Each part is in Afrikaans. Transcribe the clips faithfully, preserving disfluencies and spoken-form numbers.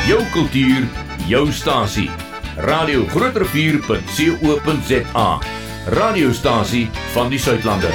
Jou kultuur, jou stasie. Radio Groot Rivier punt co punt za. Radiostasie van die Suidlande.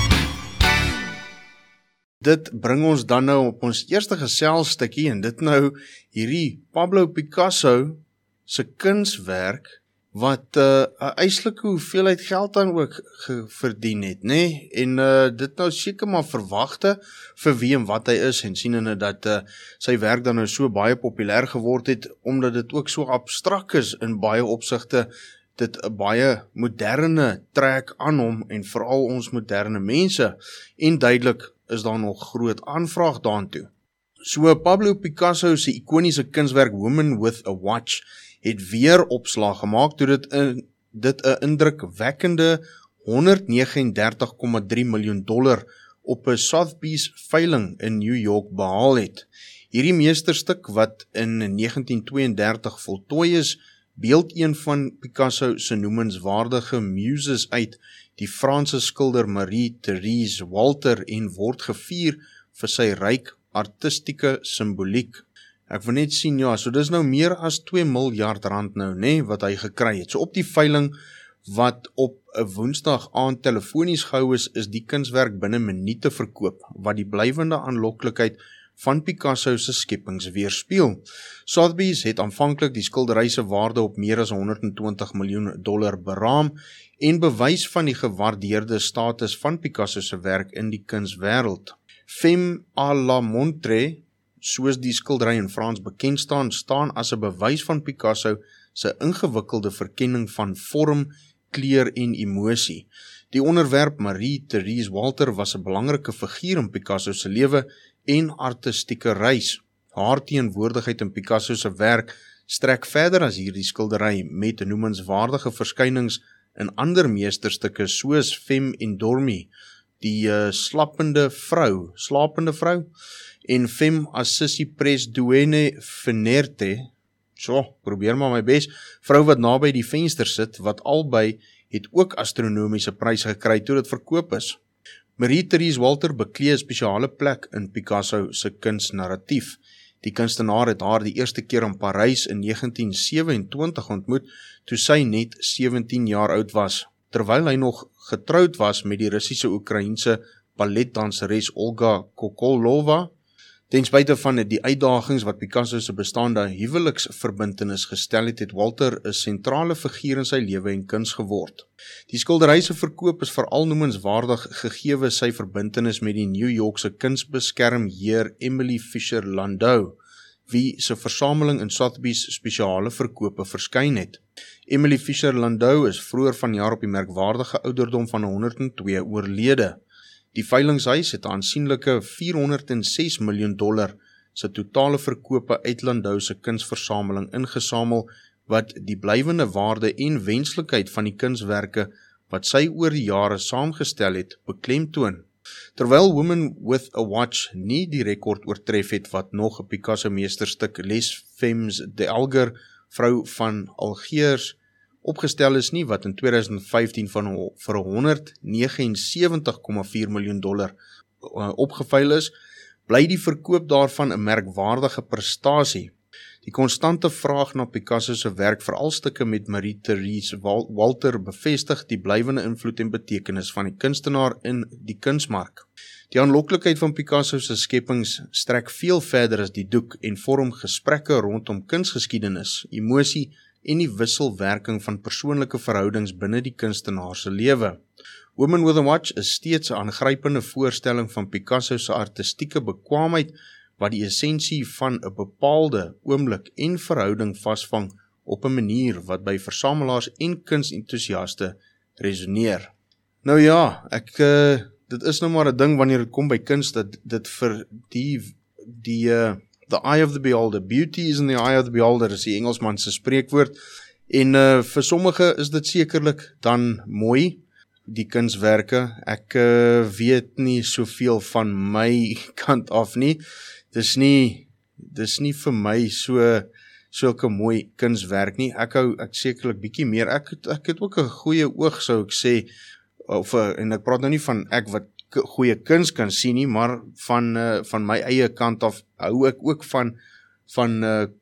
Dit bring ons dan nou op ons eerste geselstukkie en dit nou hierdie Pablo Picasso se kunswerk wat 'n uh, eislike hoeveelheid geld dan ook verdien het, nê? Nee? En uh, dit nou seker maar verwagte vir wie en wat hy is en sienende dat uh, sy werk dan nou so baie populêr geword het omdat dit ook so abstrakt is in baie opsigte, dit 'n baie moderne trek aan hom en veral ons moderne mense en duidelik is daar nog groot aanvraag daartoe. So Pablo Picasso se ikoniese kunswerk Woman with a Watch het weer opslag gemaak toe dit 'n dit 'n indrukwekkende honderdnegenendertig komma drie miljoen dollar op 'n Sotheby's veiling in New York behaal het. Hierdie meesterstuk wat in negentien tweeëndertig voltooi is, beeld een van Picasso se noemenswaardige muses uit, die Franse skilder Marie-Therese Walter, en word gevier vir sy ryk artistieke simboliek. Ek wil net sien, ja, so dis nou meer as twee miljard rand nou, nê, wat hy gekry het. So op die veiling wat op 'n Woensdag aand telefonies gehou is, is die kunswerk binne minute verkoop, wat die blywende aanloklikheid van Picasso se skepings weerspieël. Sotheby's het aanvanklik die skildery se waarde op meer as honderdtwintig miljoen dollar beraam en bewys van die gewaardeerde status van Picasso se werk in die kunswêreld. Femme à la montre, soos die skildery in Frans bekend staan, staan as 'n bewys van Picasso se ingewikkelde verkenning van vorm, kleur en emosie. Die onderwerp Marie-Therese Walter was 'n belangrike figuur in Picasso se lewe en artistieke reis. Haar teenwoordigheid in Picasso se werk strek verder as hierdie skildery met noemenswaardige verskynings in ander meesterstukke soos Femme Endormie, die uh, slappende vrou, slapende vrou, en Femme Assisi Pres Duene Venerte, so, probeer maar my bes, vrou wat naby die venster sit, wat albei het ook astronomiese pryse gekry toe dit verkoop is. Marie-Therese Walter beklee 'n spesiale plek in Picasso se kunsnarratief. Die kunstenaar het haar die eerste keer in Parys in negentien sewenentwintig ontmoet, toe sy net sewentien jaar oud was, terwyl hy nog getroud was met die Russiese Oekraïense balletdanseres Olga Kokolova. Ten spyte van die uitdagings wat Picasso se bestaande huweliksverbintenis gestel het, het Walter 'n sentrale figuur in sy lewe en kuns geword. Die skildery se verkoop is veral noemenswaardig gegeewe sy verbintenis met die New Yorkse kunsbeskermheer Emily Fisher Landau, wie se versameling in Sotheby's spesiale verkope verskyn het. Emily Fisher Landau is vroeër vanjaar op die merkwaardige ouderdom van honderdtwee oorlede. Die veilingshuis het 'n aansienlike vierhonderdses miljoen dollar se totale verkope uit Landau se kunsversameling ingesamel, wat die blywende waarde en wenslikheid van die kunswerke wat sy oor die jare saamgestel het, beklemtoon. Terwyl Woman with a Watch nie die rekord oortref het wat nog 'n Picasso meesterstuk Les Femmes d'Alger, vrou van Algiers, opgestel is nie, wat in tweeduisend vyftien van vir honderdnegenensewentig komma vier miljoen dollar uh, opgeveil is, bly die verkoop daarvan 'n merkwaardige prestasie. Die konstante vraag na Picasso se werk, veral stukke met Marie-Therese Walter, bevestig die blywende invloed en betekenis van die kunstenaar in die kunsmark. Die aanloklikheid van Picasso se skepings strek veel verder as die doek en vorm gesprekke rondom kunsgeskiedenis, emosie en die wisselwerking van persoonlike verhoudings binne die kunstenaar se lewe. Woman with a Watch is steeds 'n aangrypende voorstelling van Picasso se artistieke bekwaamheid wat die essensie van 'n bepaalde oomblik en verhouding vasvang op 'n manier wat by versamelaars en kunsentoesiaste resoneer. Nou ja, ek uh, dit is nou maar 'n ding wanneer dit kom by kuns dat dit vir die die uh, the eye of the beholder, beauty is in the eye of the beholder, is die Engelsman se spreekwoord, en uh, vir sommige is dit sekerlik dan mooi, die kunswerke. Ek uh, weet nie soveel van my kant af nie, dis nie, dis nie vir my so, sulke mooi kunswerk nie, ek hou, ek sekerlik bietjie meer, ek, ek het ook 'n goeie oog, sou ek sê, of, en ek praat nou nie van ek wat goeie kuns kan sien nie, maar van, uh, van my eie kant af, hou ek ook van, van uh,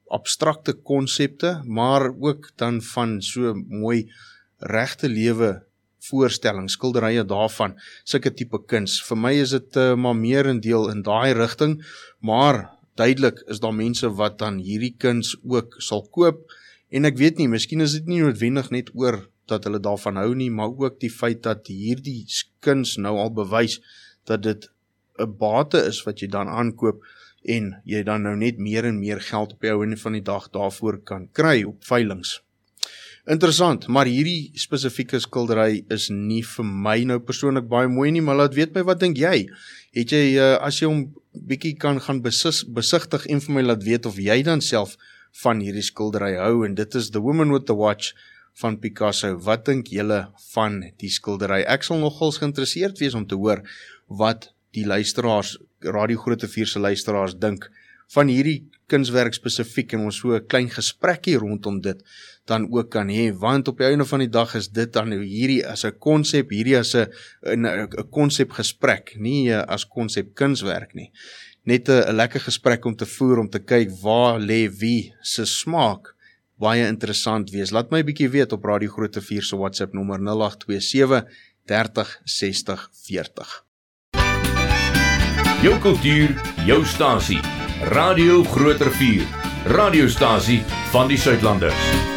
abstrakte konsepte, maar ook dan van so mooi regte lewe voorstellings, skilderye daarvan, sulke tipe kuns. Vir my is dit uh, maar meer in deel in daai rigting, maar duidelik is daar mense wat dan hierdie kuns ook sal koop, en ek weet nie, miskien is dit nie noodwendig net oor dat hulle daarvan hou nie, maar ook die feit dat hierdie kuns nou al bewys dat dit 'n bate is wat jy dan aankoop, en jy dan nou net meer en meer geld op die ou einde van die dag daarvoor kan kry op veilings. Interessant, maar hierdie spesifieke skildery is nie vir my nou persoonlik baie mooi nie, maar laat weet my, wat dink jy? Het jy, uh, as jy hom bietjie kan gaan besis, besigtig en vir my laat weet of jy dan self van hierdie skildery hou, en dit is The Woman with the Watch van Picasso. Wat dink julle van die skildery? Ek sal nogals geïnteresseerd wees om te hoor wat die luisteraars, Radio Groot Rivier se luisteraars dink van hierdie kunswerk spesifiek, en ons so 'n klein gesprekkie rondom dit dan ook kan hê, want op die einde van die dag is dit dan hierdie as 'n konsep, hierdie as 'n 'n konsep gesprek, nie as konsep kunswerk nie. Net 'n lekker gesprek om te voer, om te kyk waar lê wie se smaak. Baie interessant wees. Laat my 'n bietjie weet op Radio Groot Rivier se WhatsApp nommer nul agt twee sewe, dertig, sestig, veertig. Jou kultuur, jou stasie. Radio Groot Rivier. Radiostasie van die Suidlanders.